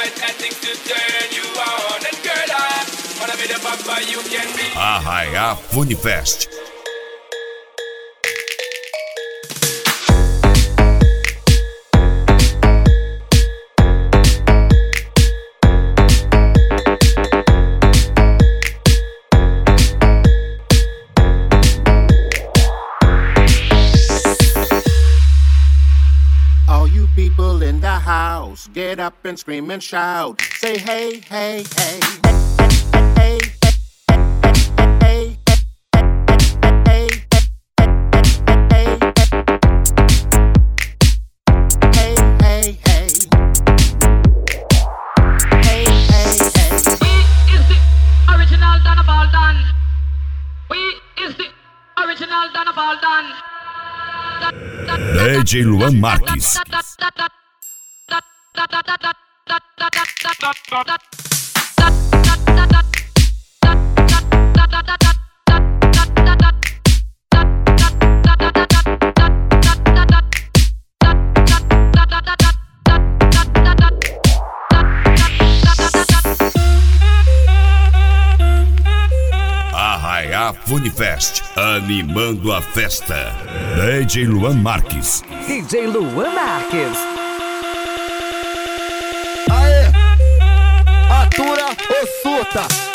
Arraiá Funifest. People in the house, get up and scream and shout. Say hey, hey, hey, hey, hey, hey, hey, hey, hey, hey, hey. We is the original Don of all done. We is the original Don of all done. DJ Luan Marques. Arraiá Funifest, animando a festa. DJ Luan Marques. DJ Luan Marques. Aê! Atura ou surta?